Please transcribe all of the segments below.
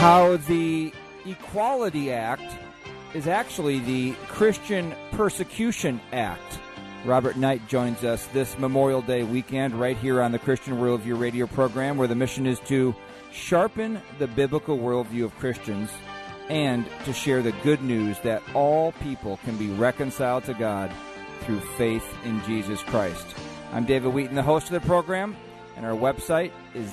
how the Equality Act is actually the Christian Persecution Act. Robert Knight joins us this Memorial Day weekend right here on the Christian Worldview radio program, where the mission is to sharpen the biblical worldview of Christians and to share the good news that all people can be reconciled to God through faith in Jesus Christ. I'm David Wheaton, the host of the program, and our website is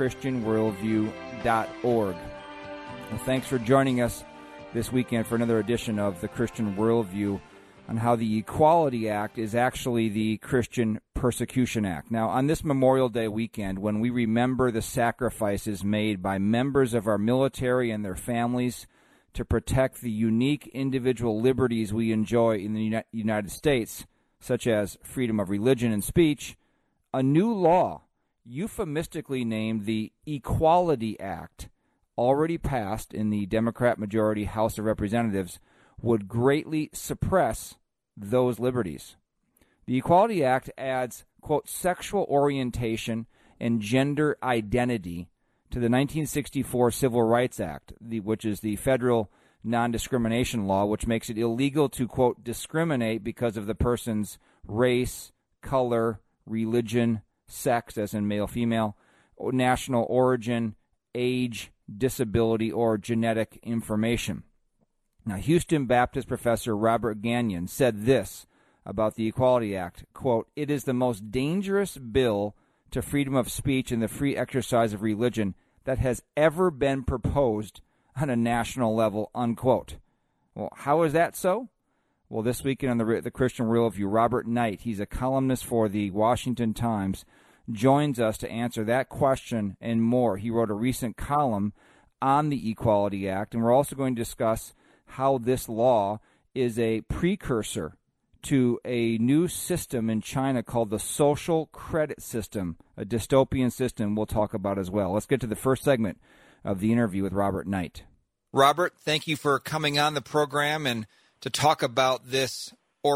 thechristianworldview.org. Well, thanks for joining us this weekend for another edition of the Christian Worldview on how the Equality Act is actually the Christian Persecution Act. Now, on this Memorial Day weekend, when we remember the sacrifices made by members of our military and their families to protect the unique individual liberties we enjoy in the United States, such as freedom of religion and speech, a new law, euphemistically named the Equality Act, already passed in the Democrat-majority House of Representatives, would greatly suppress those liberties. The Equality Act adds, quote, sexual orientation and gender identity to the 1964 Civil Rights Act, which is the federal non-discrimination law, which makes it illegal to, quote, discriminate because of the person's race, color, religion, sex, as in male-female, national origin, age, disability, or genetic information. Now, Houston Baptist professor Robert Gagnon said this about the Equality Act, quote, "It is the most dangerous bill to freedom of speech and the free exercise of religion that has ever been proposed on a national level," unquote. Well, how is that so? Well, this weekend on the Christian Worldview, Robert Knight, he's a columnist for the Washington Times, joins us to answer that question and more. He wrote a recent column on the Equality Act, and we're also going to discuss how this law is a precursor to a new system in China called the social credit system, a dystopian system we'll talk about as well. Let's get to the first segment of the interview with Robert Knight. Robert, thank you for coming on the program and to talk about this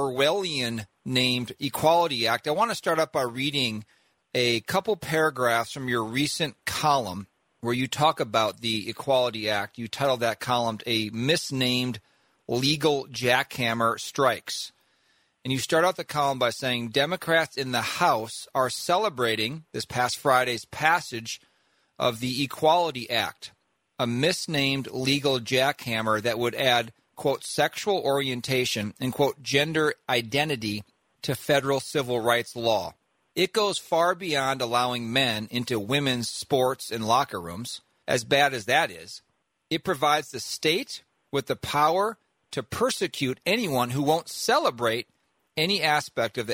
Orwellian-named Equality Act. I want to start up by reading a couple paragraphs from your recent column where you talk about the Equality Act. You titled that column "A Misnamed Legal Jackhammer Strikes." And you start out the column by saying Democrats in the House are celebrating this past Friday's passage of the Equality Act, a misnamed legal jackhammer that would add, quote, sexual orientation and, quote, gender identity to federal civil rights law. It goes far beyond allowing men into women's sports and locker rooms, as bad as that is. It provides the state with the power to persecute anyone who won't celebrate any aspect of the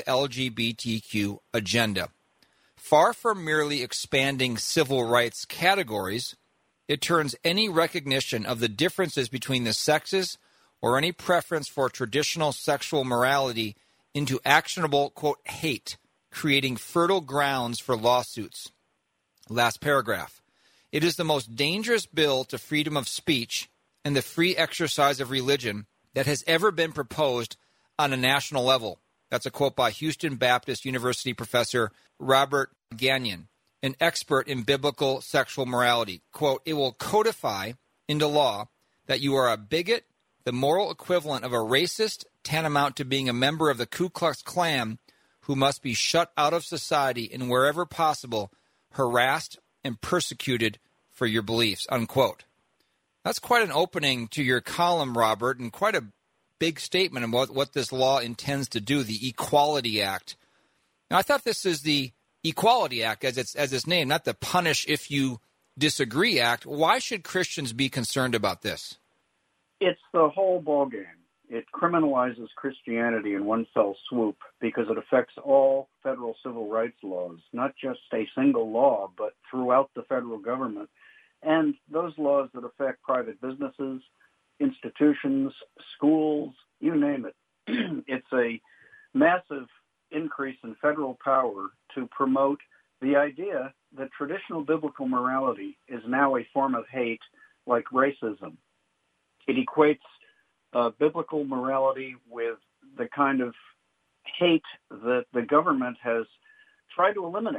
LGBTQ agenda. Far from merely expanding civil rights categories, it turns any recognition of the differences between the sexes or any preference for traditional sexual morality into actionable, quote, hate, creating fertile grounds for lawsuits. Last paragraph. It is the most dangerous bill to freedom of speech and the free exercise of religion that has ever been proposed on a national level. That's a quote by Houston Baptist University professor Robert Gagnon, an expert in biblical sexual morality. Quote, "It will codify into law that you are a bigot, the moral equivalent of a racist, tantamount to being a member of the Ku Klux Klan, who must be shut out of society and wherever possible, harassed and persecuted for your beliefs," unquote. That's quite an opening to your column, Robert, and quite a big statement about what this law intends to do, the Equality Act. Now, I thought this is the Equality Act as its name, not the Punish If You Disagree Act. Why should Christians be concerned about this? It's the whole ballgame. It criminalizes Christianity in one fell swoop because it affects all federal civil rights laws, not just a single law, but throughout the federal government. And those laws that affect private businesses, institutions, schools, you name it. It's a massive increase in federal power to promote the idea that traditional biblical morality is now a form of hate like racism. It equates biblical morality with the kind of hate that the government has tried to eliminate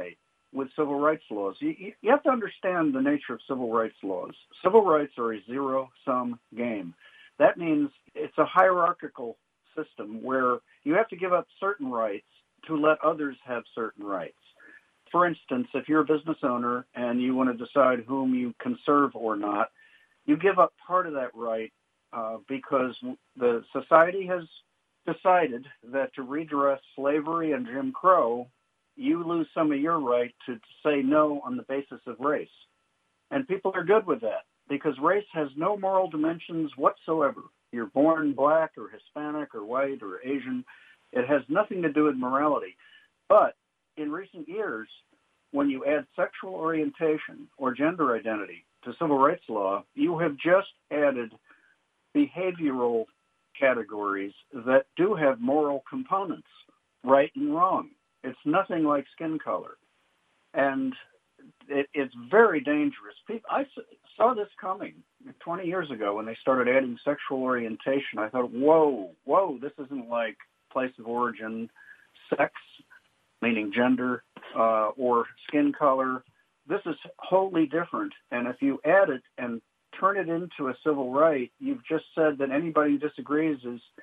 with civil rights laws. You have to understand the nature of civil rights laws. Civil rights are a zero-sum game. That means it's a hierarchical system where you have to give up certain rights to let others have certain rights. For instance, if you're a business owner and you want to decide whom you can serve or not, you give up part of that right because the society has decided that to redress slavery and Jim Crow, you lose some of your right to say no on the basis of race. And people are good with that because race has no moral dimensions whatsoever. You're born black or Hispanic or white or Asian. It has nothing to do with morality. But in recent years, when you add sexual orientation or gender identity to civil rights law, you have just added behavioral categories that do have moral components, right and wrong. It's nothing like skin color. And it's very dangerous. I saw this coming 20 years ago when they started adding sexual orientation. I thought, whoa, this isn't like place of origin, sex, meaning gender, or skin color. This is wholly different. And if you add it and turn it into a civil right, you've just said that anybody who disagrees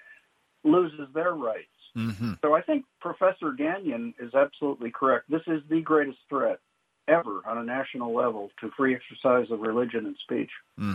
loses their rights. Mm-hmm. So I think Professor Gagnon is absolutely correct. This is the greatest threat ever on a national level to free exercise of religion and speech.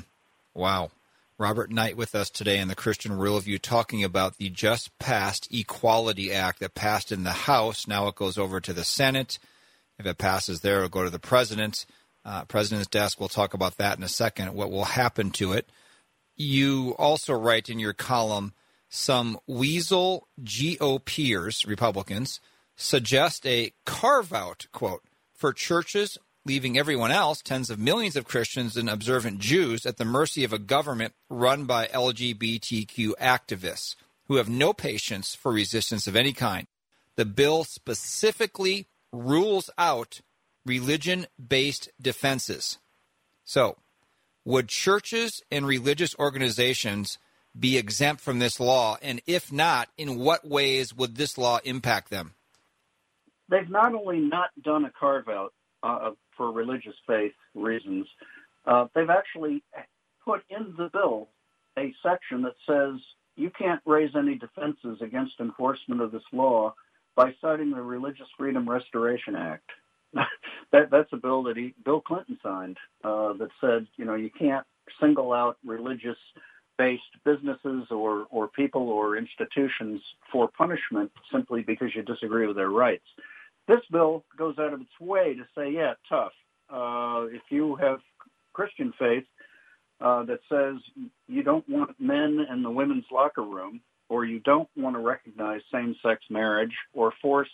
Wow. Robert Knight with us today in the Christian Worldview talking about the just passed Equality Act that passed in the House. Now it goes over to the Senate. If it passes there, it'll go to the President's desk. We'll talk about that in a second, what will happen to it. You also write in your column, some weasel GOPers, Republicans, suggest a carve-out, quote, for churches, leaving everyone else, tens of millions of Christians and observant Jews, at the mercy of a government run by LGBTQ activists who have no patience for resistance of any kind. The bill specifically rules out religion-based defenses. So, would churches and religious organizations be exempt from this law? And if not, in what ways would this law impact them? They've not only not done a carve-out for religious faith reasons, they've actually put in the bill a section that says you can't raise any defenses against enforcement of this law by citing the Religious Freedom Restoration Act. That's a bill that Bill Clinton signed that said, you can't single out religious-based businesses or people or institutions for punishment simply because you disagree with their rights. This bill goes out of its way to say, yeah, tough. If you have Christian faith that says you don't want men in the women's locker room, or you don't want to recognize same-sex marriage, or force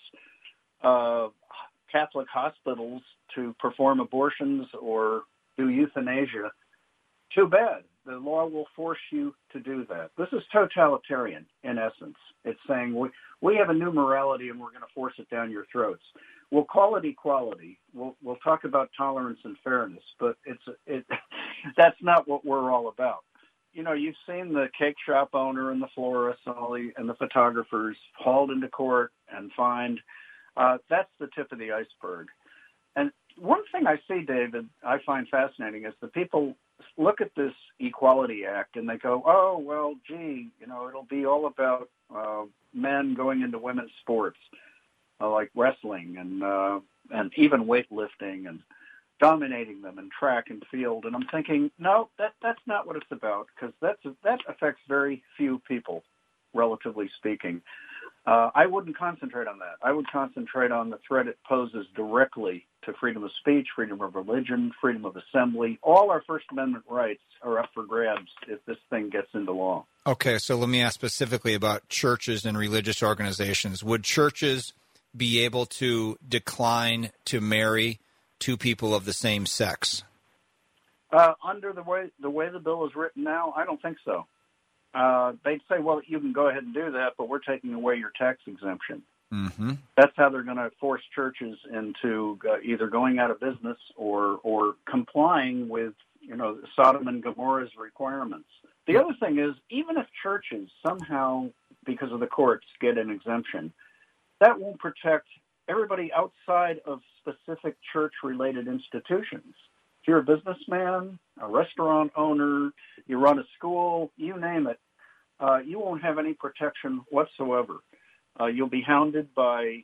Catholic hospitals to perform abortions or do euthanasia, too bad. The law will force you to do that. This is totalitarian, in essence. It's saying we have a new morality and we're going to force it down your throats. We'll call it equality. We'll talk about tolerance and fairness, but that's not what we're all about. You've seen the cake shop owner and the florist and the photographers hauled into court and fined. That's the tip of the iceberg. And one thing I see, David, I find fascinating is the people look at this Equality Act and they go, oh, well, gee, it'll be all about men going into women's sports like wrestling and even weightlifting and dominating them in track and field. And I'm thinking, no, that's not what it's about, because that affects very few people, relatively speaking. I wouldn't concentrate on that. I would concentrate on the threat it poses directly to freedom of speech, freedom of religion, freedom of assembly. All our First Amendment rights are up for grabs if this thing gets into law. Okay, so let me ask specifically about churches and religious organizations. Would churches be able to decline to marry two people of the same sex? Under the way the bill is written now, I don't think so. They'd say, well, you can go ahead and do that, but we're taking away your tax exemption. Mm-hmm. That's how they're going to force churches into either going out of business or complying with, Sodom and Gomorrah's requirements. The other thing is, even if churches somehow, because of the courts, get an exemption, that won't protect everybody outside of specific church-related institutions. If you're a businessman, a restaurant owner, you run a school, you name it, you won't have any protection whatsoever. You'll be hounded by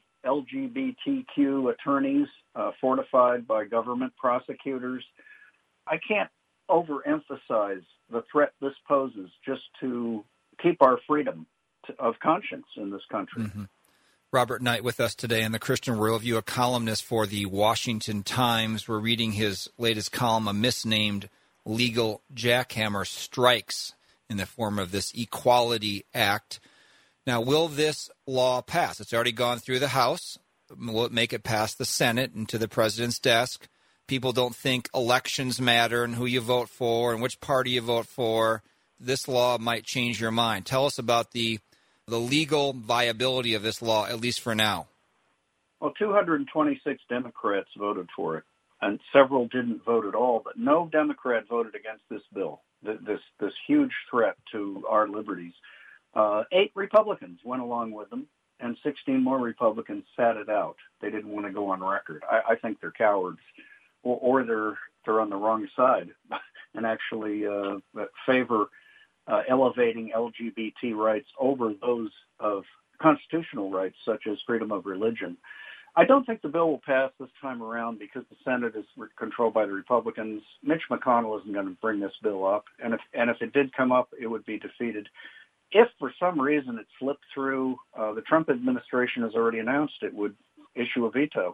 LGBTQ attorneys, fortified by government prosecutors. I can't overemphasize the threat this poses just to keep our freedom of conscience in this country. Mm-hmm. Robert Knight with us today on the Christian Worldview, a columnist for the Washington Times. We're reading his latest column, A Misnamed Legal Jackhammer Strikes in the form of this Equality Act. Now, will this law pass? It's already gone through the House. Will it make it past the Senate and to the president's desk? People don't think elections matter and who you vote for and which party you vote for. This law might change your mind. Tell us about the legal viability of this law, at least for now. Well, 226 Democrats voted for it, and several didn't vote at all, but no Democrat voted against this bill, this huge threat to our liberties. 8 Republicans went along with them, and 16 more Republicans sat it out. They didn't want to go on record. I think they're cowards, or they're on the wrong side and actually favor elevating LGBT rights over those of constitutional rights, such as freedom of religion. I don't think the bill will pass this time around because the Senate is controlled by the Republicans. Mitch McConnell isn't going to bring this bill up, and if it did come up, it would be defeated. If for some reason it slipped through, the Trump administration has already announced it would issue a veto.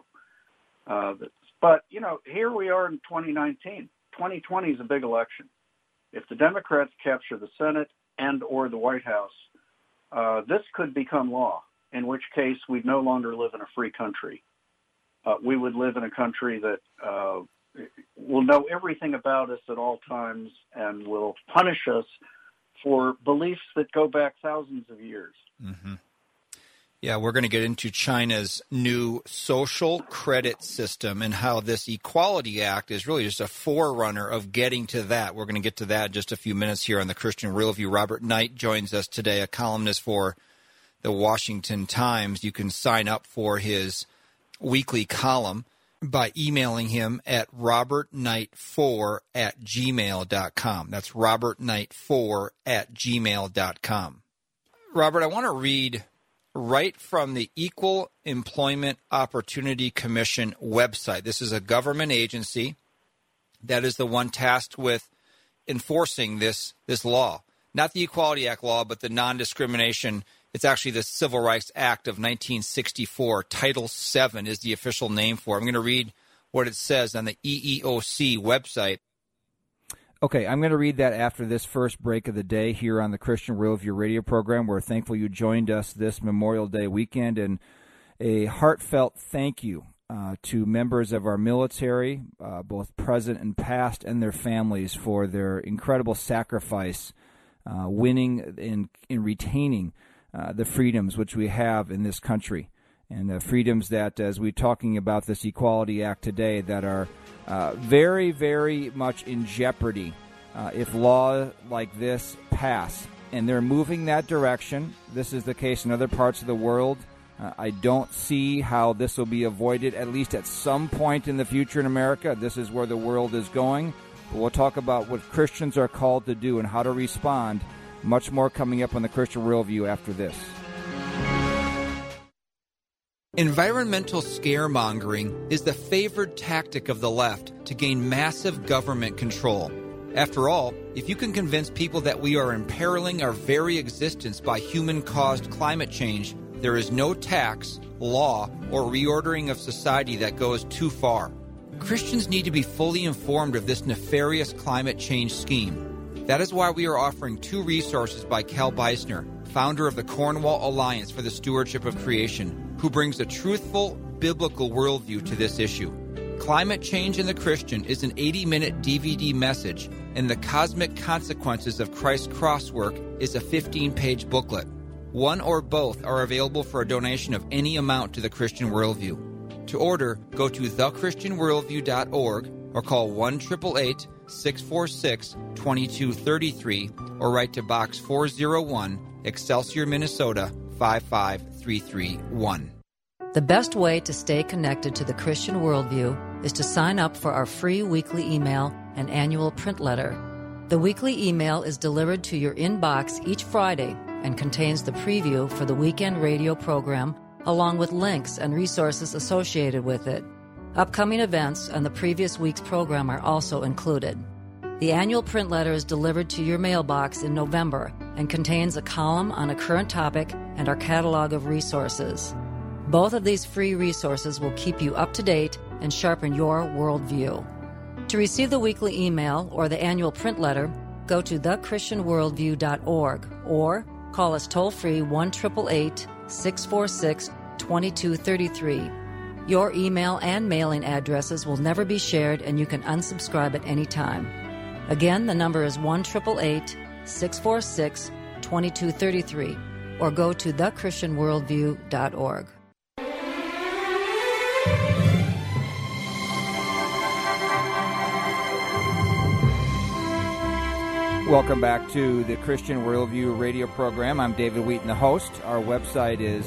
But, here we are in 2019. 2020 is a big election. If the Democrats capture the Senate and or the White House, this could become law, in which case we'd no longer live in a free country. We would live in a country that will know everything about us at all times and will punish us for beliefs that go back thousands of years. Mm-hmm. Yeah, we're going to get into China's new social credit system and how this Equality Act is really just a forerunner of getting to that. We're going to get to that in just a few minutes here on the Christian Worldview. Robert Knight joins us today, a columnist for the Washington Times. You can sign up for his weekly column by emailing him at robertknight4@gmail.com. That's robertknight4@gmail.com. Robert, I want to read right from the Equal Employment Opportunity Commission website. This is a government agency that is the one tasked with enforcing this law. Not the Equality Act law, but the non-discrimination. It's actually the Civil Rights Act of 1964. Title VII is the official name for it. I'm going to read what it says on the EEOC website. Okay, I'm going to read that after this first break of the day here on the Christian Worldview radio program. We're thankful you joined us this Memorial Day weekend, and a heartfelt thank you to members of our military, both present and past, and their families for their incredible sacrifice, winning and retaining the freedoms which we have in this country, and the freedoms that, as we're talking about this Equality Act today, that are very, very much in jeopardy if laws like this pass. And they're moving that direction. This is the case in other parts of the world. I don't see how this will be avoided, at least at some point in the future in America. This is where the world is going. But we'll talk about what Christians are called to do and how to respond. Much more coming up on the Christian Worldview after this. Environmental scaremongering is the favored tactic of the left to gain massive government control. After all, if you can convince people that we are imperiling our very existence by human-caused climate change, there is no tax, law, or reordering of society that goes too far. Christians need to be fully informed of this nefarious climate change scheme. That is why we are offering 2 resources by Cal Beisner, founder of the Cornwall Alliance for the Stewardship of Creation, who brings a truthful, biblical worldview to this issue. Climate Change and the Christian is an 80-minute DVD message, and The Cosmic Consequences of Christ's Crosswork is a 15-page booklet. One or both are available for a donation of any amount to the Christian Worldview. To order, go to thechristianworldview.org or call 1-888-646-2233 or write to Box 401, Excelsior, Minnesota 55331. The best way to stay connected to the Christian worldview is to sign up for our free weekly email and annual print letter. The weekly email is delivered to your inbox each Friday and contains the preview for the weekend radio program, along with links and resources associated with it. Upcoming events and the previous week's program are also included. The annual print letter is delivered to your mailbox in November and contains a column on a current topic and our catalog of resources. Both of these free resources will keep you up to date and sharpen your worldview. To receive the weekly email or the annual print letter, go to thechristianworldview.org or call us toll-free 1-888-646-2233. Your email and mailing addresses will never be shared, and you can unsubscribe at any time. Again, the number is 1-888-646-2233, or go to thechristianworldview.org. Welcome back to the Christian Worldview radio program. I'm David Wheaton, the host. Our website is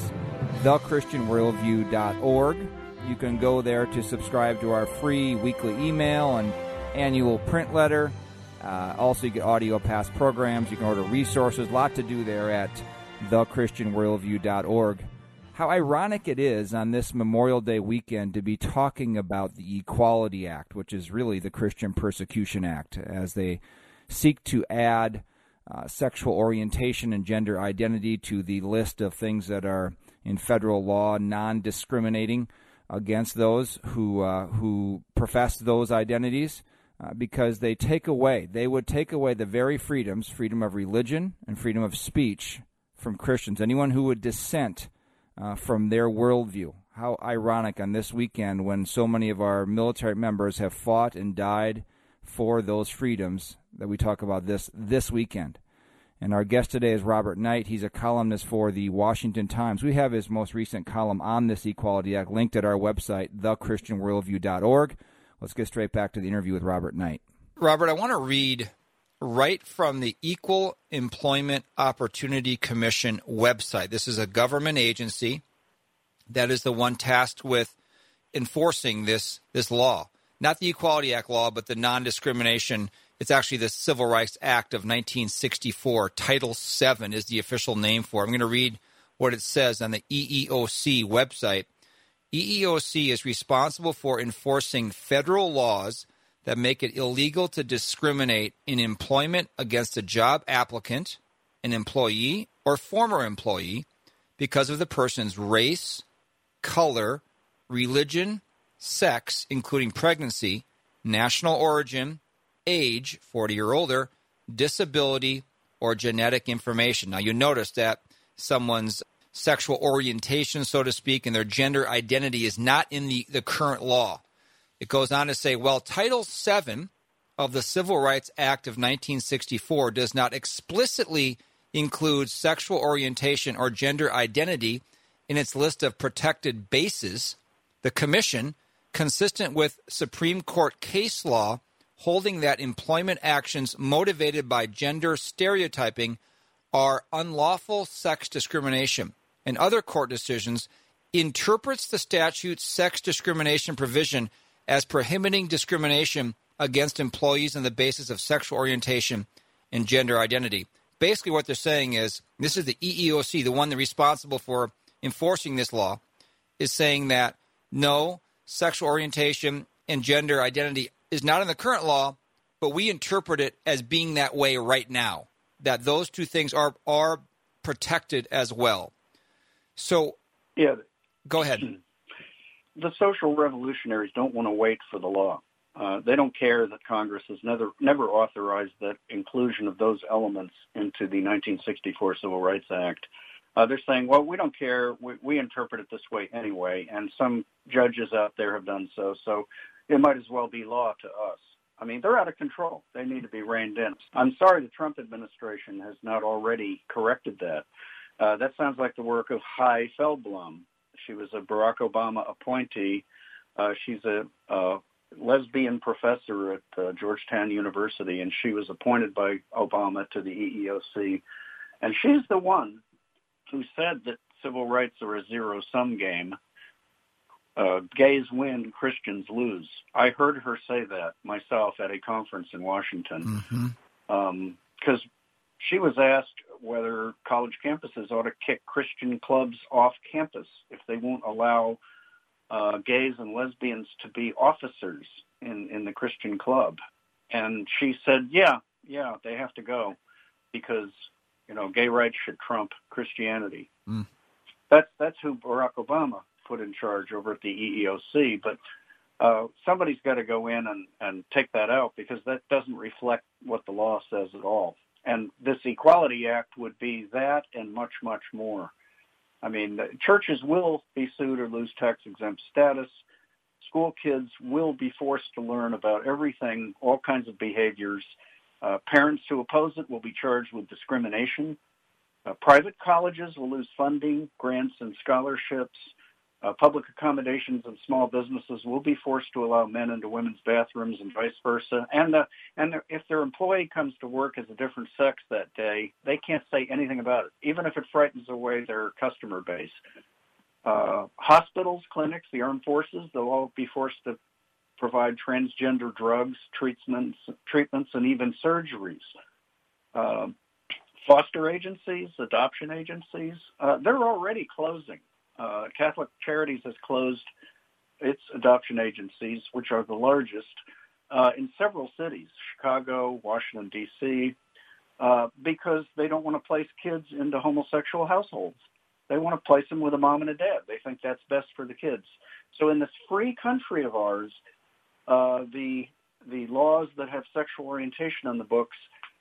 thechristianworldview.org. You can go there to subscribe to our free weekly email and annual print letter. Also, you get audio past programs. You can order resources. A lot to do there at thechristianworldview.org. How ironic it is on this Memorial Day weekend to be talking about the Equality Act, which is really the Christian Persecution Act, as they seek to add sexual orientation and gender identity to the list of things that are in federal law non-discriminating against those who profess those identities, because they would take away the very freedom of religion and freedom of speech from Christians, anyone who would dissent from their worldview. How ironic on this weekend when so many of our military members have fought and died for those freedoms that we talk about this weekend. And our guest today is Robert Knight. He's a columnist for the Washington Times. We have his most recent column on this Equality Act linked at our website, thechristianworldview.org. Let's get straight back to the interview with Robert Knight. Robert, I want to read right from the Equal Employment Opportunity Commission website. This is a government agency that is the one tasked with enforcing this law. Not the Equality Act law, but the non-discrimination. It's actually the Civil Rights Act of 1964. Title VII is the official name for it. I'm going to read what it says on the EEOC website. EEOC is responsible for enforcing federal laws that make it illegal to discriminate in employment against a job applicant, an employee, or former employee because of the person's race, color, religion, sex, including pregnancy, national origin, age, 40 or older, disability, or genetic information. Now, you notice that someone's sexual orientation, so to speak, and their gender identity is not in the current law. It goes on to say, well, Title VII of the Civil Rights Act of 1964 does not explicitly include sexual orientation or gender identity in its list of protected bases. The Commission, consistent with Supreme Court case law, holding that employment actions motivated by gender stereotyping are unlawful sex discrimination, and other court decisions, interprets the statute's sex discrimination provision as prohibiting discrimination against employees on the basis of sexual orientation and gender identity. Basically what they're saying is, this is the EEOC, the one that's responsible for enforcing this law, is saying that no, sexual orientation and gender identity is not in the current law, but we interpret it as being that way right now, that those two things are protected as well. So, yeah, go ahead. The social revolutionaries don't want to wait for the law. They don't care that Congress has never authorized the inclusion of those elements into the 1964 Civil Rights Act. They're saying, well, we don't care. We interpret it this way anyway, and some judges out there have done so, so it might as well be law to us. I mean, they're out of control. They need to be reined in. I'm sorry the Trump administration has not already corrected that. That sounds like the work of Heidi Feldblum. She was a Barack Obama appointee. She's a lesbian professor at Georgetown University, and she was appointed by Obama to the EEOC. And she's the one who said that civil rights are a zero-sum game, gays win, Christians lose. I heard her say that myself at a conference in Washington, because she was asked whether college campuses ought to kick Christian clubs off campus if they won't allow gays and lesbians to be officers in the Christian club. And she said, yeah, they have to go because, gay rights should trump Christianity. That's who Barack Obama put in charge over at the EEOC. But somebody's got to go in and take that out because that doesn't reflect what the law says at all. And this Equality Act would be that and much, much more. I mean, churches will be sued or lose tax-exempt status. School kids will be forced to learn about everything, all kinds of behaviors. Parents who oppose it will be charged with discrimination. Private colleges will lose funding, grants, and scholarships. Public accommodations and small businesses will be forced to allow men into women's bathrooms and vice versa. And if their employee comes to work as a different sex that day, they can't say anything about it, even if it frightens away their customer base. Hospitals, clinics, the armed forces, they'll all be forced to provide transgender drugs, treatments, and even surgeries. Foster agencies, adoption agencies, they're already closing. Catholic Charities has closed its adoption agencies, which are the largest, in several cities, Chicago, Washington, D.C., because they don't want to place kids into homosexual households. They want to place them with a mom and a dad. They think that's best for the kids. So in this free country of ours, the laws that have sexual orientation on the books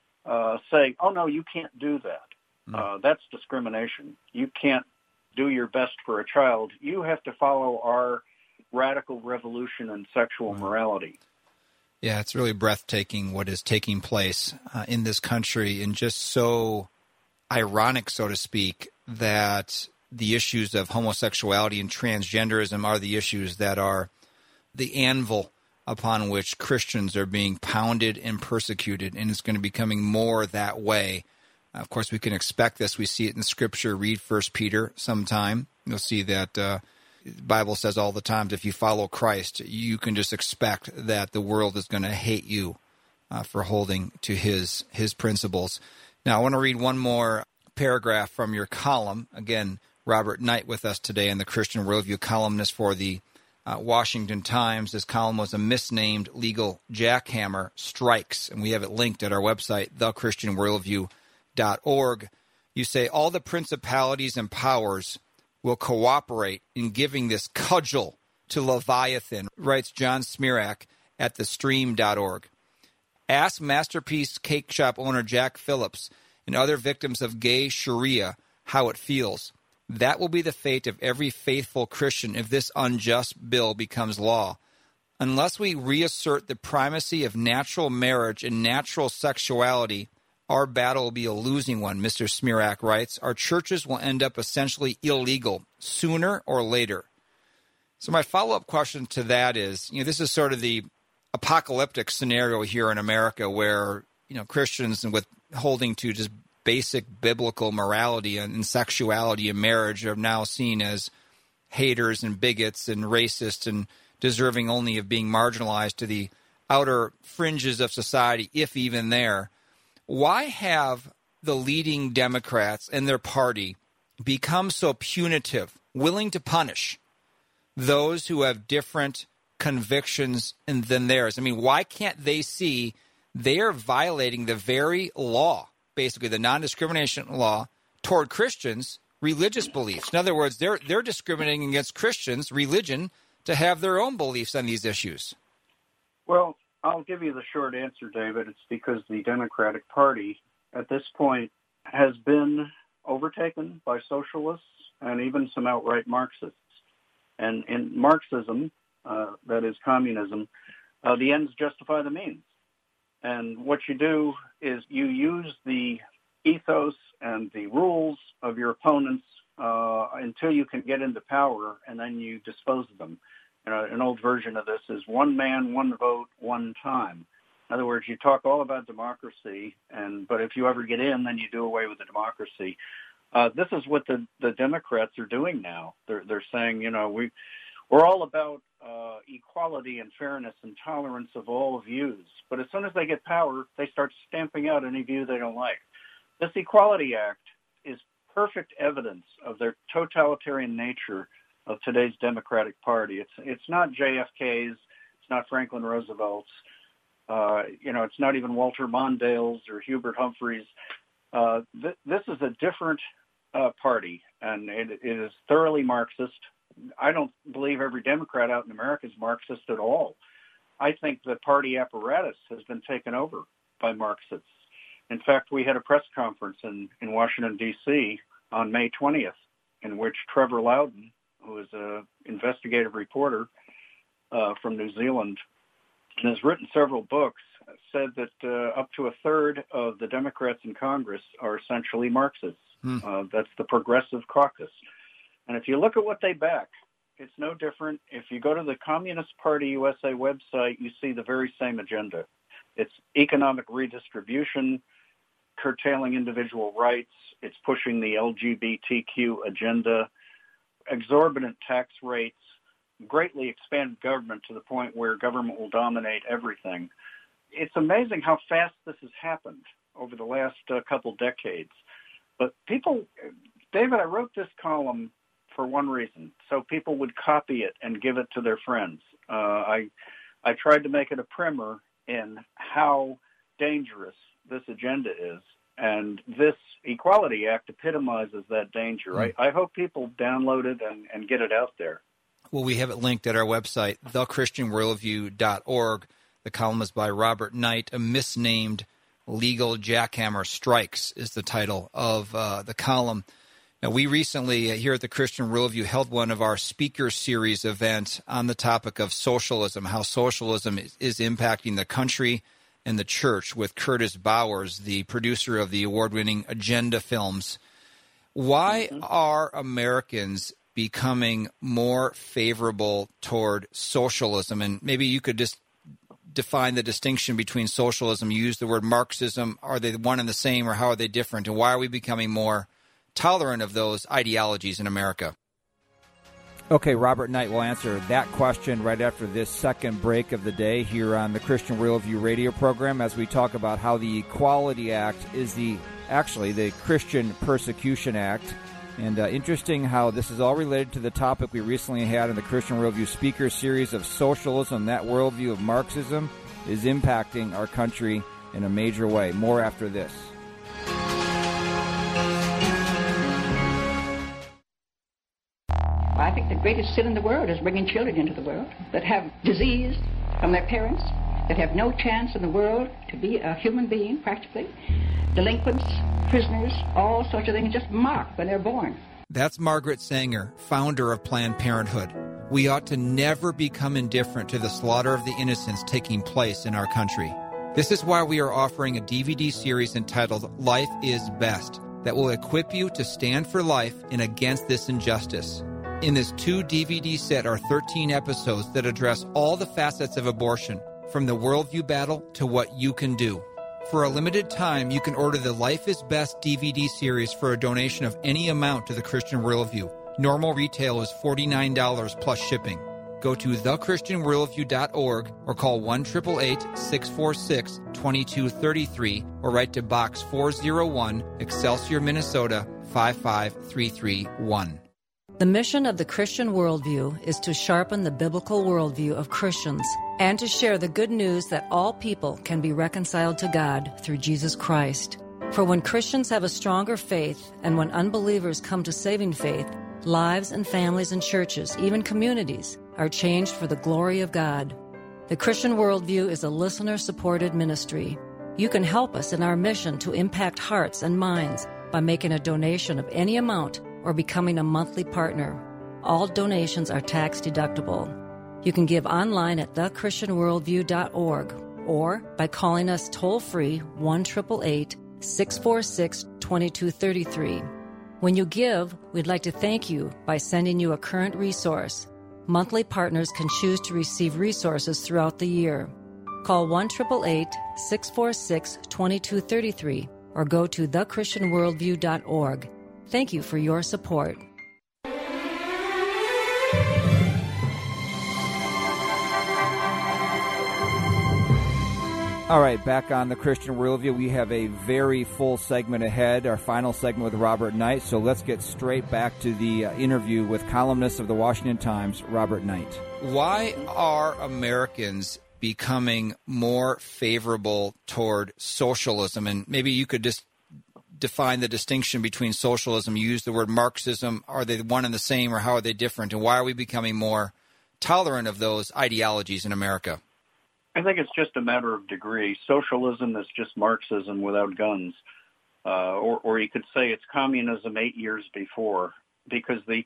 say, oh, no, you can't do that. That's discrimination. You can't do your best for a child. You have to follow our radical revolution in sexual morality. Yeah, it's really breathtaking what is taking place in this country, and just so ironic, so to speak, that the issues of homosexuality and transgenderism are the issues that are the anvil upon which Christians are being pounded and persecuted, and it's going to be becoming more that way. Of course, we can expect this. We see it in Scripture. Read 1 Peter sometime. You'll see that the Bible says all the time, if you follow Christ, you can just expect that the world is going to hate you for holding to his principles. Now, I want to read one more paragraph from your column. Again, Robert Knight with us today in the Christian Worldview, columnist for the Washington Times. This column was a misnamed legal jackhammer, Strikes, and we have it linked at our website, thechristianworldview.org. You say all the principalities and powers will cooperate in giving this cudgel to Leviathan, writes John Smirak at thestream.org. Ask Masterpiece Cake Shop owner Jack Phillips and other victims of gay Sharia how it feels. That will be the fate of every faithful Christian if this unjust bill becomes law. Unless we reassert the primacy of natural marriage and natural sexuality, our battle will be a losing one, Mr. Smirak writes. Our churches will end up essentially illegal sooner or later. So my follow-up question to that is, this is sort of the apocalyptic scenario here in America where, Christians and with holding to just basic biblical morality and sexuality and marriage are now seen as haters and bigots and racists and deserving only of being marginalized to the outer fringes of society, if even there. Why have the leading Democrats and their party become so punitive, willing to punish those who have different convictions than theirs? I mean, why can't they see they are violating the very law, basically the non-discrimination law, toward Christians' religious beliefs? In other words, they're discriminating against Christians' religion to have their own beliefs on these issues. Well, I'll give you the short answer, David. It's because the Democratic Party at this point has been overtaken by socialists and even some outright Marxists. And in Marxism, that is communism, the ends justify the means. And what you do is you use the ethos and the rules of your opponents until you can get into power, and then you dispose of them. An old version of this is one man, one vote, one time. In other words, you talk all about democracy, but if you ever get in, then you do away with the democracy. This is what the Democrats are doing now. They're saying, We're all about equality and fairness and tolerance of all views. But as soon as they get power, they start stamping out any view they don't like. This Equality Act is perfect evidence of their totalitarian nature of today's Democratic Party. It's not JFK's, it's not Franklin Roosevelt's, it's not even Walter Mondale's or Hubert Humphrey's. This is a different party, and it is thoroughly Marxist. I don't believe every Democrat out in America is Marxist at all. I think the party apparatus has been taken over by Marxists. In fact, we had a press conference in Washington, D.C. on May 20th, in which Trevor Loudon, who is an investigative reporter from New Zealand and has written several books, said that up to a third of the Democrats in Congress are essentially Marxists. That's the Progressive Caucus. And if you look at what they back, it's no different. If you go to the Communist Party USA website, you see the very same agenda. It's economic redistribution, curtailing individual rights. It's pushing the LGBTQ agenda, exorbitant tax rates, greatly expanded government to the point where government will dominate everything. It's amazing how fast this has happened over the last couple decades. But people, David, I wrote this column for one reason, so people would copy it and give it to their friends. I tried to make it a primer in how dangerous this agenda is, and this Equality Act epitomizes that danger. I hope people download it and get it out there. Well, we have it linked at our website, thechristianworldview.org. The column is by Robert Knight. A Misnamed Legal Jackhammer Strikes is the title of the column. Now, we recently here at the Christian Worldview held one of our speaker series events on the topic of socialism, how socialism is impacting the country and the church, with Curtis Bowers, the producer of the award-winning Agenda films. Why are Americans becoming more favorable toward socialism? And maybe you could just define the distinction between socialism. You use the word Marxism. Are they one and the same, or how are they different? And why are we becoming more tolerant of those ideologies in America? Okay, Robert Knight will answer that question right after this second break of the day here on the Christian Worldview radio program, as we talk about how the Equality Act is the Christian Persecution Act. And interesting how this is all related to the topic we recently had in the Christian Worldview speaker series of socialism. That worldview of Marxism is impacting our country in a major way. More after this. I think the greatest sin in the world is bringing children into the world that have disease from their parents, that have no chance in the world to be a human being, practically. Delinquents, prisoners, all sorts of things, just marked when they're born. That's Margaret Sanger, founder of Planned Parenthood. We ought to never become indifferent to the slaughter of the innocents taking place in our country. This is why we are offering a DVD series entitled Life is Best that will equip you to stand for life and against this injustice. In this 2-DVD set are 13 episodes that address all the facets of abortion, from the worldview battle to what you can do. For a limited time, you can order the Life is Best DVD series for a donation of any amount to the Christian Worldview. Normal retail is $49 plus shipping. Go to thechristianworldview.org or call 1-888-646-2233 or write to Box 401, Excelsior, Minnesota 55331. The mission of the Christian Worldview is to sharpen the biblical worldview of Christians and to share the good news that all people can be reconciled to God through Jesus Christ. For when Christians have a stronger faith and when unbelievers come to saving faith, lives and families and churches, even communities, are changed for the glory of God. The Christian Worldview is a listener-supported ministry. You can help us in our mission to impact hearts and minds by making a donation of any amount or becoming a monthly partner. All donations are tax-deductible. You can give online at thechristianworldview.org or by calling us toll-free 1-888-646-2233. When you give, we'd like to thank you by sending you a current resource. Monthly partners can choose to receive resources throughout the year. Call 1-888-646-2233 or go to thechristianworldview.org. Thank you for your support. All right, back on the Christian Worldview, we have a very full segment ahead, our final segment with Robert Knight. So let's get straight back to the interview with columnist of the Washington Times, Robert Knight. Why are Americans becoming more favorable toward socialism? And maybe you could just define the distinction between socialism. You use the word Marxism. Are they one and the same, or how are they different? And why are we becoming more tolerant of those ideologies in America? I think it's just a matter of degree. Socialism is just Marxism without guns. Or you could say it's communism 8 years before, because the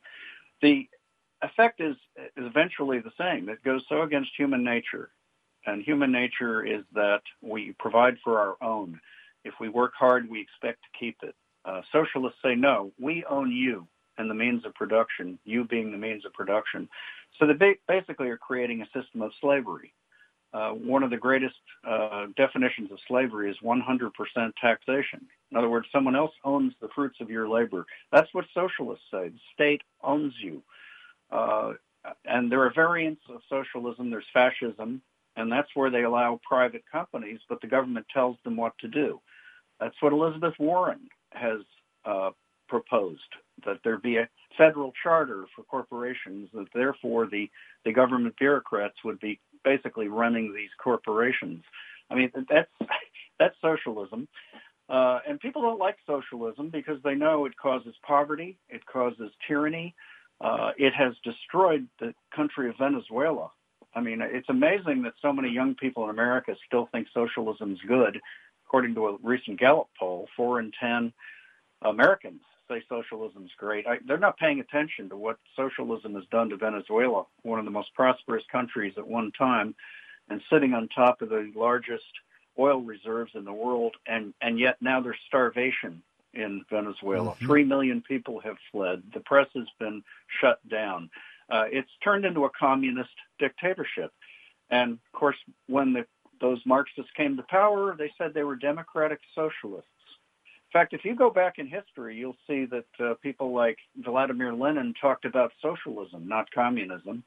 effect is eventually the same. It goes so against human nature. And human nature is that we provide for our own. If we work hard, we expect to keep it. Socialists say, no, we own you and the means of production, you being the means of production. So they basically are creating a system of slavery. One of the greatest definitions of slavery is 100% taxation. In other words, someone else owns the fruits of your labor. That's what socialists say. The state owns you. And there are variants of socialism. There's fascism, and that's where they allow private companies, but the government tells them what to do. That's what Elizabeth Warren has proposed, that there be a federal charter for corporations, that therefore the government bureaucrats would be basically running these corporations. I mean, that's socialism. And people don't like socialism because they know it causes poverty, it causes tyranny. It has destroyed the country of Venezuela. I mean, it's amazing that so many young people in America still think socialism is good. According to a recent Gallup poll, 4 in 10 Americans say socialism is great. They're not paying attention to what socialism has done to Venezuela, one of the most prosperous countries at one time, and sitting on top of the largest oil reserves in the world, and yet now there's starvation in Venezuela. Mm-hmm. 3 million people have fled. The press has been shut down. It's turned into a communist dictatorship. And, of course, when those Marxists came to power, they said they were democratic socialists. In fact, if you go back in history, you'll see that people like Vladimir Lenin talked about socialism, not communism.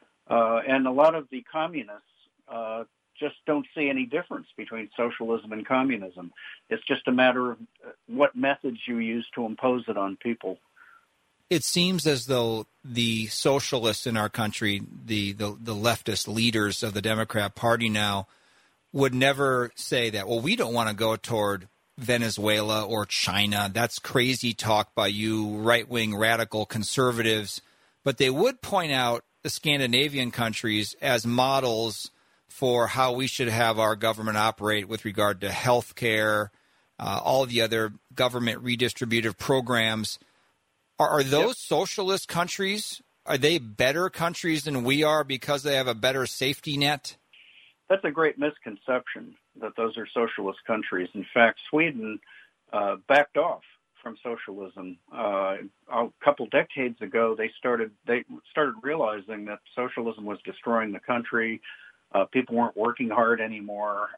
And a lot of the communists just don't see any difference between socialism and communism. It's just a matter of what methods you use to impose it on people. It seems as though the socialists in our country, the leftist leaders of the Democrat Party now, would never say that, well, we don't want to go toward Venezuela or China. That's crazy talk by you right-wing radical conservatives. But they would point out the Scandinavian countries as models for how we should have our government operate with regard to health care, all the other government redistributive programs. Are those socialist countries, are they better countries than we are because they have a better safety net? That's a great misconception that those are socialist countries. In fact, Sweden backed off from socialism. A couple decades ago, they started realizing that socialism was destroying the country. People weren't working hard anymore,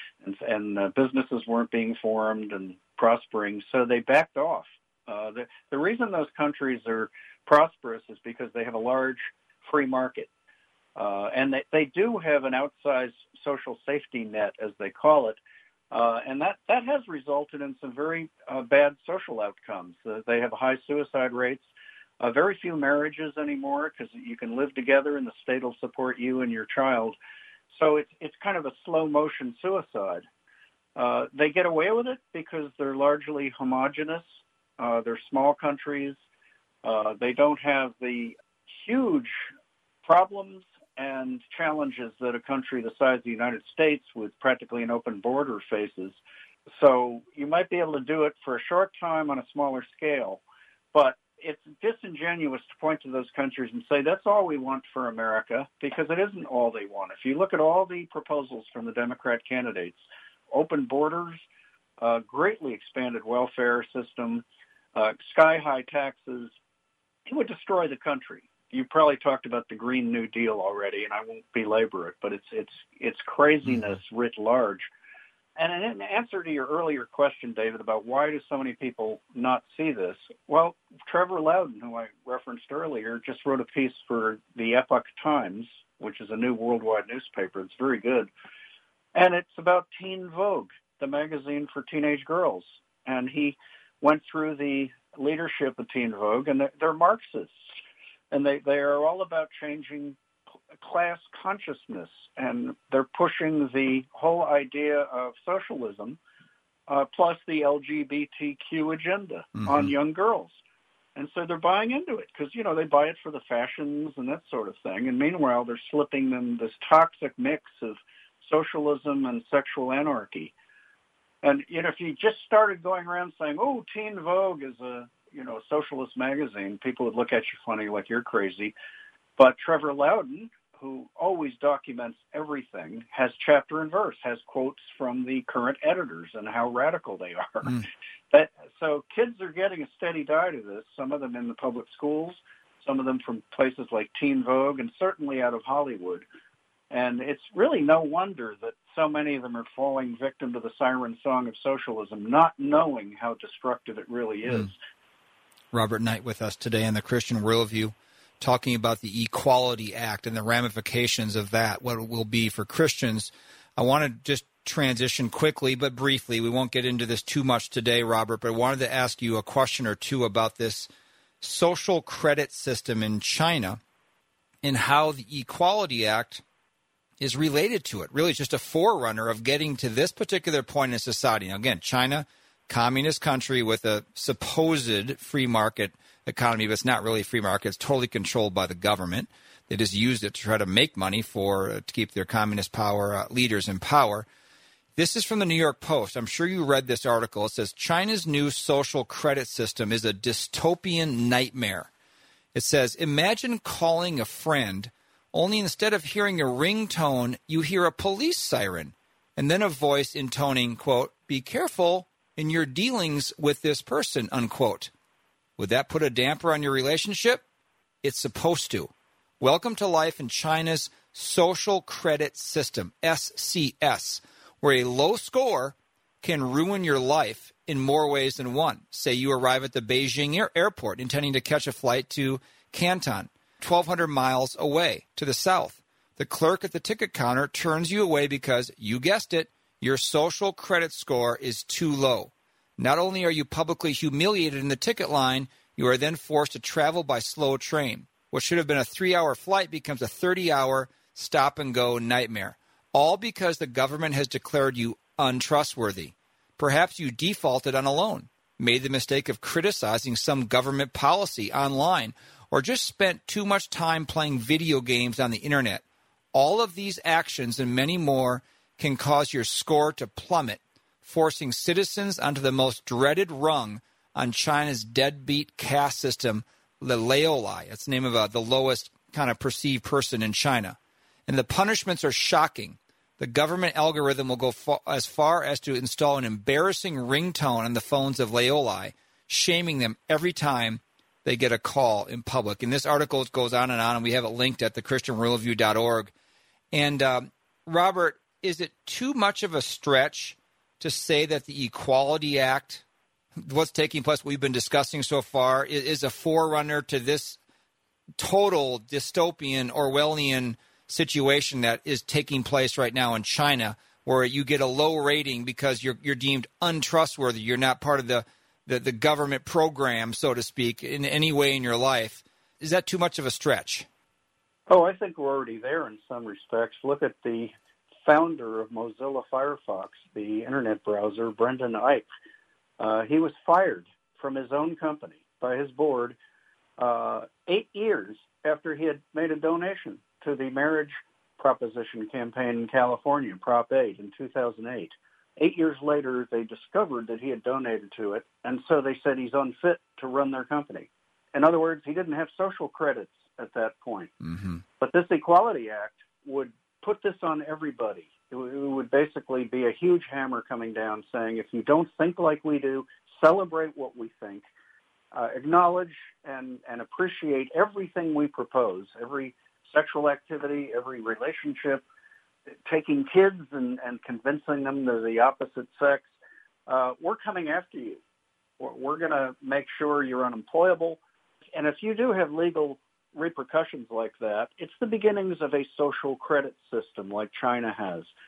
and businesses weren't being formed and prospering, so they backed off. The reason those countries are prosperous is because they have a large free market. And they do have an outsized social safety net, as they call it, and that has resulted in some very bad social outcomes. They have high suicide rates, very few marriages anymore because you can live together and the state will support you and your child. So it's kind of a slow-motion suicide. They get away with it because they're largely homogenous. They're small countries. They don't have the huge problems and challenges that a country the size of the United States with practically an open border faces. So you might be able to do it for a short time on a smaller scale, but it's disingenuous to point to those countries and say that's all we want for America, because it isn't all they want. If you look at all the proposals from the Democrat candidates, open borders, greatly expanded welfare system, sky-high taxes, it would destroy the country. You probably talked about the Green New Deal already, and I won't belabor it, but it's craziness writ large. And in answer to your earlier question, David, about why do so many people not see this, well, Trevor Loudon, who I referenced earlier, just wrote a piece for the Epoch Times, which is a new worldwide newspaper. It's very good. And it's about Teen Vogue, the magazine for teenage girls. And he went through the leadership of Teen Vogue, and they're Marxists. And they are all about changing class consciousness, and they're pushing the whole idea of socialism, plus the LGBTQ agenda on young girls. And so they're buying into it because, they buy it for the fashions and that sort of thing. And meanwhile, they're slipping them this toxic mix of socialism and sexual anarchy. And, if you just started going around saying, oh, Teen Vogue is a socialist magazine, people would look at you funny like you're crazy. But Trevor Loudon, who always documents everything, has chapter and verse, has quotes from the current editors and how radical they are. So kids are getting a steady diet of this, some of them in the public schools, some of them from places like Teen Vogue, and certainly out of Hollywood. And it's really no wonder that so many of them are falling victim to the siren song of socialism, not knowing how destructive it really is. Robert Knight with us today on the Christian Worldview, talking about the Equality Act and the ramifications of that, what it will be for Christians. I want to just transition quickly but briefly. We won't get into this too much today, Robert, but I wanted to ask you a question or two about this social credit system in China and how the Equality Act is related to it. Really, it's just a forerunner of getting to this particular point in society. Now, again, China, communist country with a supposed free market economy, but it's not really free market. It's totally controlled by the government. They just used it to try to make money to keep their communist power leaders in power. This is from the New York Post. I'm sure you read this article. It says, China's new social credit system is a dystopian nightmare. It says, imagine calling a friend, only instead of hearing a ringtone, you hear a police siren, and then a voice intoning, quote, be careful in your dealings with this person, unquote. Would that put a damper on your relationship? It's supposed to. Welcome to life in China's social credit system, SCS, where a low score can ruin your life in more ways than one. Say you arrive at the Beijing airport intending to catch a flight to Canton, 1,200 miles away to the south. The clerk at the ticket counter turns you away because, you guessed it, your social credit score is too low. Not only are you publicly humiliated in the ticket line, you are then forced to travel by slow train. What should have been a 3-hour flight becomes a 30-hour stop-and-go nightmare, all because the government has declared you untrustworthy. Perhaps you defaulted on a loan, made the mistake of criticizing some government policy online, or just spent too much time playing video games on the internet. All of these actions and many more can cause your score to plummet, forcing citizens onto the most dreaded rung on China's deadbeat caste system, the Laolai. That's the name of the lowest kind of perceived person in China. And the punishments are shocking. The government algorithm will go as far as to install an embarrassing ringtone on the phones of Laolai, shaming them every time they get a call in public. And this article goes on, and we have it linked at thechristianworldview.org. And, Robert, is it too much of a stretch to say that the Equality Act, what's taking place, what we've been discussing so far, is a forerunner to this total dystopian, Orwellian situation that is taking place right now in China, where you get a low rating because you're deemed untrustworthy. You're not part of the government program, so to speak, in any way in your life. Is that too much of a stretch? Oh, I think we're already there in some respects. Look at the founder of Mozilla Firefox, the internet browser, Brendan Eich. He was fired from his own company by his board 8 years after he had made a donation to the marriage proposition campaign in California, Prop 8, in 2008. 8 years later, they discovered that he had donated to it, and so they said he's unfit to run their company. In other words, he didn't have social credits at that point. Mm-hmm. But this Equality Act would put this on everybody. It would basically be a huge hammer coming down saying, if you don't think like we do, celebrate what we think, acknowledge and appreciate everything we propose, every sexual activity, every relationship, taking kids and convincing them they're the opposite sex. We're coming after you. We're going to make sure you're unemployable. And if you do have legal repercussions like that, it's the beginnings of a social credit system like China has.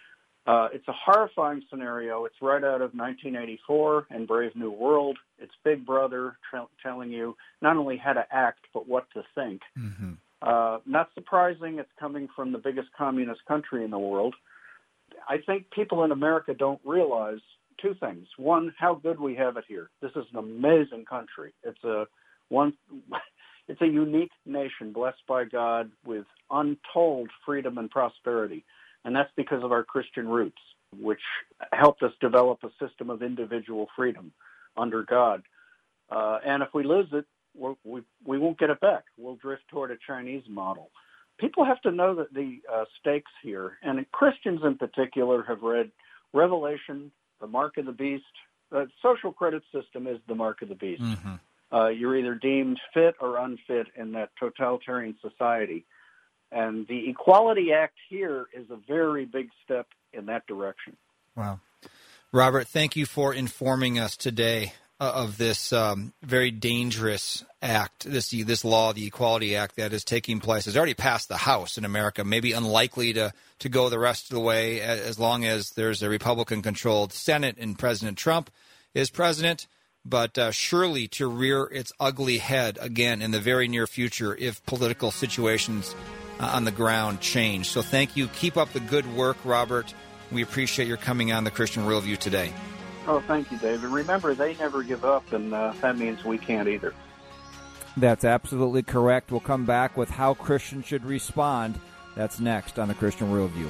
It's a horrifying scenario. It's right out of 1984 and Brave New World. It's Big Brother telling you not only how to act, but what to think. Mm-hmm. Not surprising, it's coming from the biggest communist country in the world. I think people in America don't realize two things. One, how good we have it here. This is an amazing country. It's a unique nation blessed by God with untold freedom and prosperity. And that's because of our Christian roots, which helped us develop a system of individual freedom under God. And if we lose it, we won't get it back. We'll drift toward a Chinese model. People have to know that the stakes here, and Christians in particular, have read Revelation, the Mark of the Beast. The social credit system is the Mark of the Beast. Mm-hmm. You're either deemed fit or unfit in that totalitarian society. And the Equality Act here is a very big step in that direction. Wow. Robert, thank you for informing us today of this very dangerous act, this law, the Equality Act, that is taking place. It's already passed the House in America, maybe unlikely to go the rest of the way as long as there's a Republican-controlled Senate and President Trump is president, but surely to rear its ugly head again in the very near future if political situations on the ground change. So thank you. Keep up the good work, Robert. We appreciate your coming on the Christian Worldview today. Oh, thank you, David. Remember, they never give up, and that means we can't either. That's absolutely correct. We'll come back with how Christians should respond. That's next on the Christian Worldview.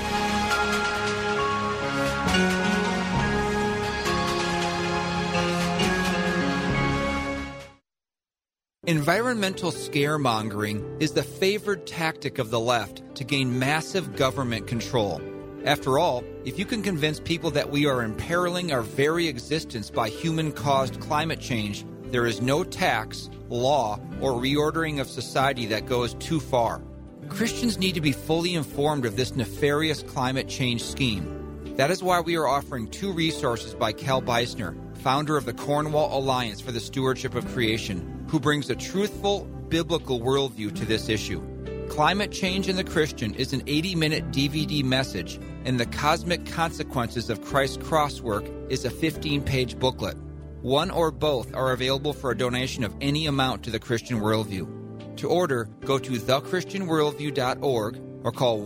Environmental scaremongering is the favored tactic of the left to gain massive government control. After all, if you can convince people that we are imperiling our very existence by human-caused climate change, there is no tax, law, or reordering of society that goes too far. Christians need to be fully informed of this nefarious climate change scheme. That is why we are offering 2 resources by Cal Beisner, founder of the Cornwall Alliance for the Stewardship of Creation, who brings a truthful, biblical worldview to this issue. Climate Change and the Christian is an 80-minute DVD message, and The Cosmic Consequences of Christ's Crosswork is a 15-page booklet. One or both are available for a donation of any amount to the Christian Worldview. To order, go to thechristianworldview.org or call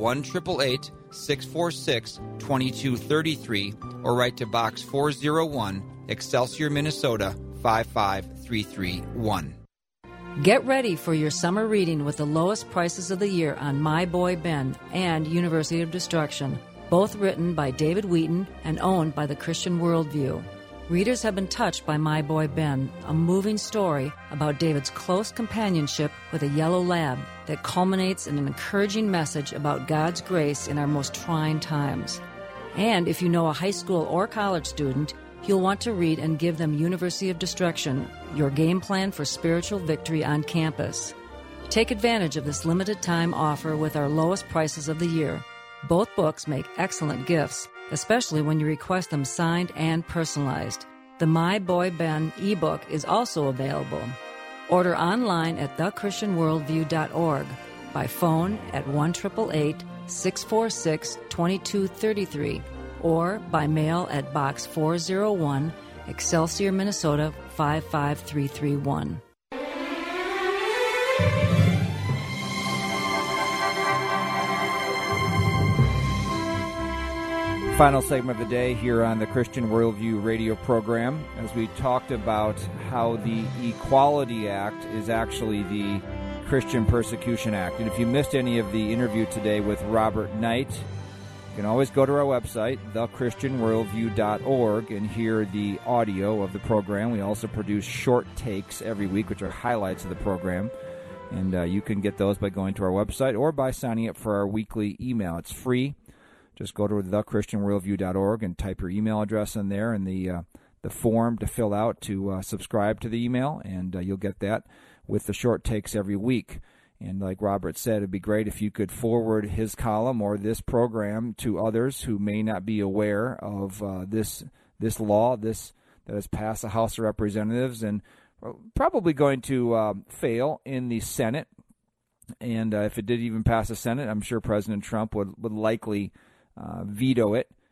1-888-646-2233 or write to Box 401, Excelsior, Minnesota 55331. Get ready for your summer reading with the lowest prices of the year on My Boy Ben and University of Destruction, both written by David Wheaton and owned by the Christian Worldview. Readers have been touched by My Boy Ben, a moving story about David's close companionship with a yellow lab that culminates in an encouraging message about God's grace in our most trying times. And if you know a high school or college student, you'll want to read and give them University of Destruction, your game plan for spiritual victory on campus. Take advantage of this limited time offer with our lowest prices of the year. Both books make excellent gifts, especially when you request them signed and personalized. The My Boy Ben ebook is also available. Order online at thechristianworldview.org, by phone at 1-888-646-2233, or by mail at Box 401, Excelsior, Minnesota 55331. Final segment of the day here on the Christian Worldview radio program, as we talked about how the Equality Act is actually the Christian Persecution Act. And if you missed any of the interview today with Robert Knight, you can always go to our website, thechristianworldview.org, and hear the audio of the program. We also produce short takes every week, which are highlights of the program. And you can get those by going to our website or by signing up for our weekly email. It's free. Just go to thechristianworldview.org and type your email address in there and the form to fill out to subscribe to the email, and you'll get that with the short takes every week. And like Robert said, it'd be great if you could forward his column or this program to others who may not be aware of this law that has passed the House of Representatives and probably going to fail in the Senate. And if it did even pass the Senate, I'm sure President Trump would likely veto it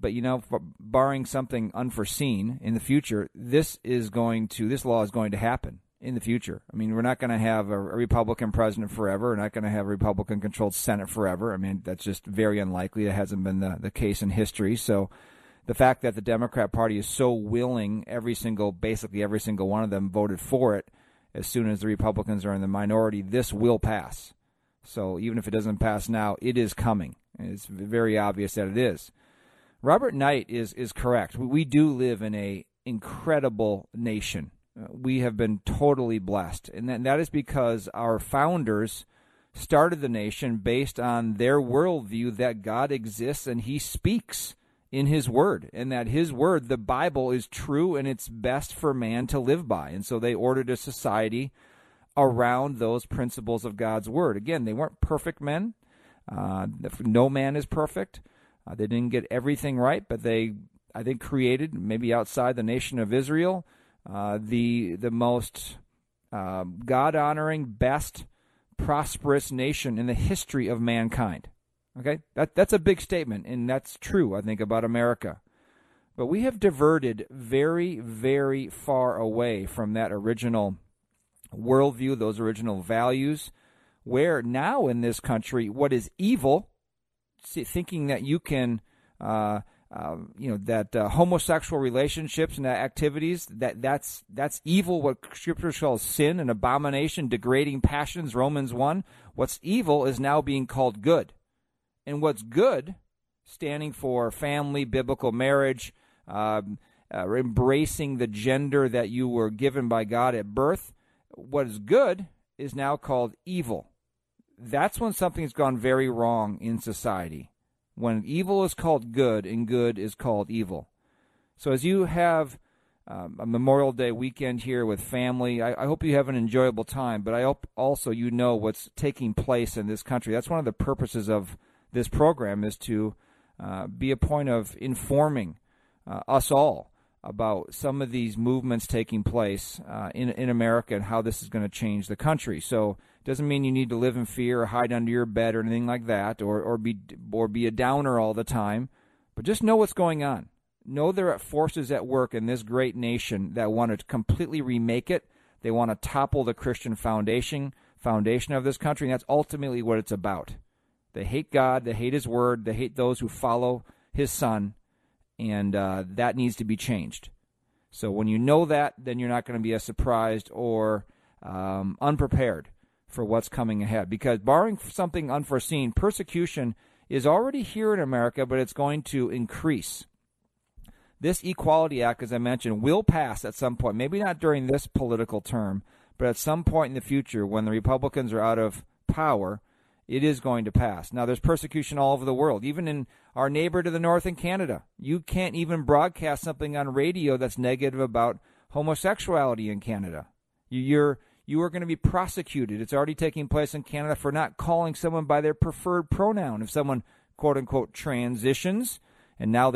But, barring something unforeseen in the future, this law is going to happen in the future. I mean, we're not going to have a Republican president forever. We're not going to have a Republican-controlled Senate forever. I mean, that's just very unlikely. That hasn't been the case in history. So the fact that the Democrat Party is so willing, basically every single one of them voted for it as soon as the Republicans are in the minority, this will pass. So even if it doesn't pass now, it is coming. And it's very obvious that it is. Robert Knight is correct. We do live in an incredible nation. We have been totally blessed, and that is because our founders started the nation based on their worldview that God exists and He speaks in His Word, and that His Word, the Bible, is true and it's best for man to live by. And so they ordered a society around those principles of God's Word. Again, they weren't perfect men. No man is perfect. They didn't get everything right, but they, I think, created, maybe outside the nation of Israel, the most God-honoring, best, prosperous nation in the history of mankind. Okay, that's a big statement, and that's true, I think, about America. But we have diverted very, very far away from that original worldview, those original values, where now in this country, what is evil, thinking that you can, homosexual relationships and activities, that's evil, what Scripture calls sin and abomination, degrading passions, Romans 1. What's evil is now being called good. And what's good, standing for family, biblical marriage, embracing the gender that you were given by God at birth, what is good is now called evil. That's when something's gone very wrong in society. When evil is called good and good is called evil. So as you have a Memorial Day weekend here with family, I hope you have an enjoyable time, but I hope also you know what's taking place in this country. That's one of the purposes of this program, is to be a point of informing us all about some of these movements taking place in America and how this is going to change the country. So it doesn't mean you need to live in fear or hide under your bed or anything like that, or be a downer all the time. But just know what's going on. Know there are forces at work in this great nation that want to completely remake it. They want to topple the Christian foundation of this country, and that's ultimately what it's about. They hate God, they hate His Word, they hate those who follow His Son, and that needs to be changed. So when you know that, then you're not going to be as surprised or unprepared for what's coming ahead. Because barring something unforeseen, persecution is already here in America, but it's going to increase. This Equality Act, as I mentioned, will pass at some point. Maybe not during this political term, but at some point in the future when the Republicans are out of power, it is going to pass. Now, there's persecution all over the world, even in our neighbor to the north in Canada. You can't even broadcast something on radio that's negative about homosexuality in Canada. You are going to be prosecuted. It's already taking place in Canada for not calling someone by their preferred pronoun. If someone, quote-unquote, transitions, and now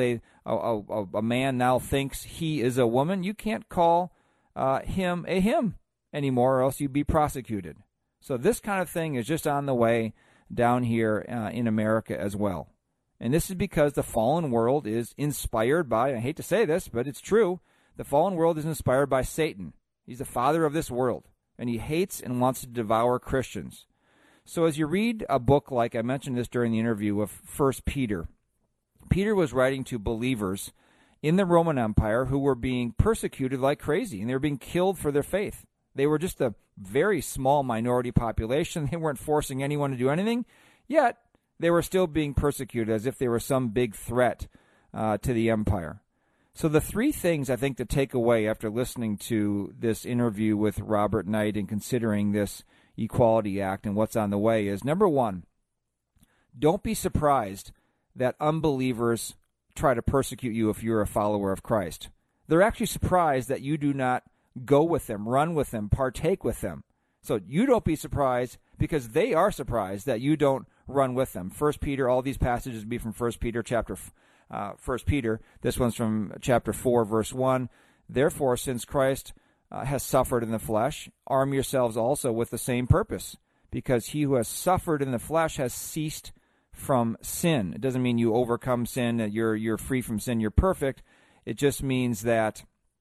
a man now thinks he is a woman, you can't call him a him anymore, or else you'd be prosecuted. So this kind of thing is just on the way down here in America as well. And this is because the fallen world is inspired by, I hate to say this, but it's true, the fallen world is inspired by Satan. He's the father of this world, and he hates and wants to devour Christians. So as you read a book like, I mentioned this during the interview, of 1 Peter, Peter was writing to believers in the Roman Empire who were being persecuted like crazy, and they were being killed for their faith. They were just a very small minority population. They weren't forcing anyone to do anything, yet they were still being persecuted as if they were some big threat to the empire. So the three things I think to take away after listening to this interview with Robert Knight and considering this Equality Act and what's on the way is, number one, don't be surprised that unbelievers try to persecute you if you're a follower of Christ. They're actually surprised that you do not go with them, run with them, partake with them. So you don't be surprised because they are surprised that you don't run with them. 1 Peter, all these passages will be from 1 Peter chapter 1 Peter. This one's from chapter 4, verse 1. Therefore, since Christ has suffered in the flesh, arm yourselves also with the same purpose, because he who has suffered in the flesh has ceased from sin. It doesn't mean you overcome sin, that you're free from sin, you're perfect. It just means that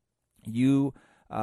you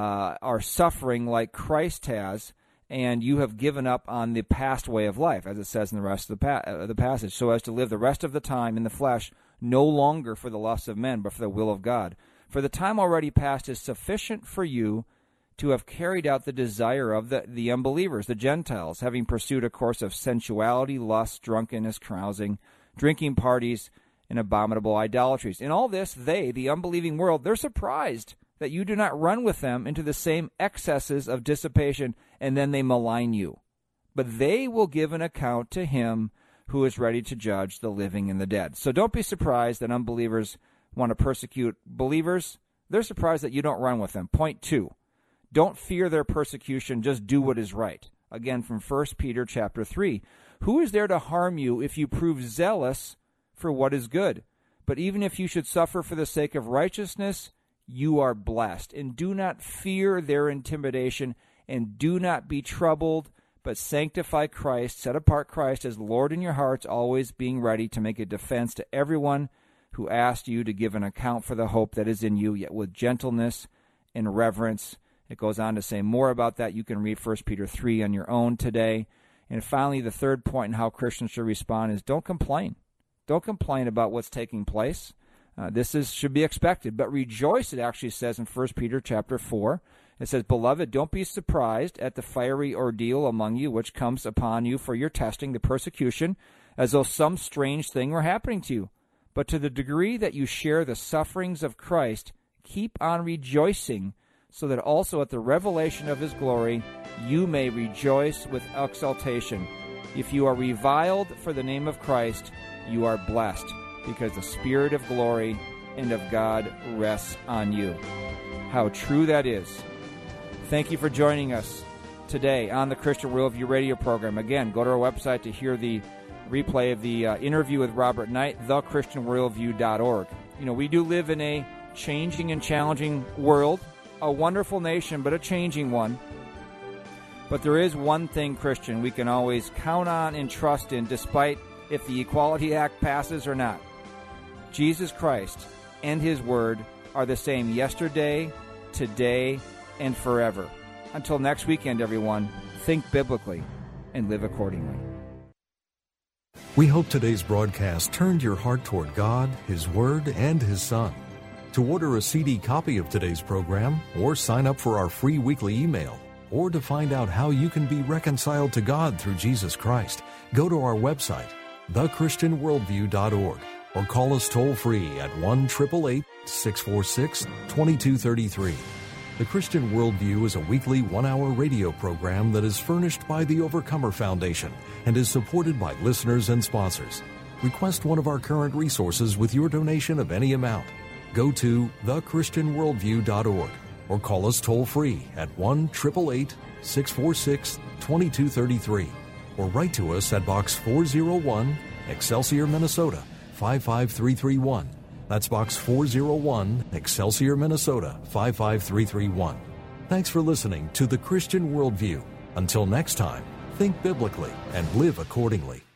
are suffering like Christ has, and you have given up on the past way of life, as it says in the rest of the passage, so as to live the rest of the time in the flesh, no longer for the lusts of men, but for the will of God. For the time already past is sufficient for you to have carried out the desire of the unbelievers, the Gentiles, having pursued a course of sensuality, lust, drunkenness, carousing, drinking parties, and abominable idolatries. In all this, they, the unbelieving world, they're surprised that you do not run with them into the same excesses of dissipation, and then they malign you. But they will give an account to him who is ready to judge the living and the dead. So don't be surprised that unbelievers want to persecute believers. They're surprised that you don't run with them. Point 2. Don't fear their persecution, just do what is right. Again, from 1 Peter chapter 3. Who is there to harm you if you prove zealous for what is good? But even if you should suffer for the sake of righteousness, you are blessed. And do not fear their intimidation, and do not be troubled, but sanctify Christ, set apart Christ as Lord in your hearts, always being ready to make a defense to everyone who asked you to give an account for the hope that is in you, yet with gentleness and reverence. It goes on to say more about that. You can read 1 Peter 3 on your own today. And finally, the third point in how Christians should respond is don't complain. Don't complain about what's taking place. This should be expected. But rejoice, it actually says in 1 Peter chapter 4. It says, Beloved, don't be surprised at the fiery ordeal among you, which comes upon you for your testing, the persecution, as though some strange thing were happening to you. But to the degree that you share the sufferings of Christ, keep on rejoicing, so that also at the revelation of his glory you may rejoice with exultation. If you are reviled for the name of Christ, you are blessed, because the Spirit of glory and of God rests on you. How true that is. Thank you for joining us today on the Christian Worldview radio program. Again, go to our website to hear the replay of the interview with Robert Knight, thechristianworldview.org. You know, we do live in a changing and challenging world, a wonderful nation, but a changing one. But there is one thing, Christian, we can always count on and trust in, despite if the Equality Act passes or not. Jesus Christ and his word are the same yesterday, today, and forever. Until next weekend, everyone, think biblically and live accordingly. We hope today's broadcast turned your heart toward God, his word, and his Son. To order a CD copy of today's program, or sign up for our free weekly email, or to find out how you can be reconciled to God through Jesus Christ, go to our website, thechristianworldview.org, or call us toll-free at 1-888-646-2233. The Christian Worldview is a weekly 1-hour radio program that is furnished by the Overcomer Foundation and is supported by listeners and sponsors. Request one of our current resources with your donation of any amount. Go to thechristianworldview.org or call us toll-free at 1-888-646-2233 or write to us at Box 401, Excelsior, Minnesota, 55331. That's Box 401, Excelsior, Minnesota, 55331. Thanks for listening to The Christian Worldview. Until next time, think biblically and live accordingly.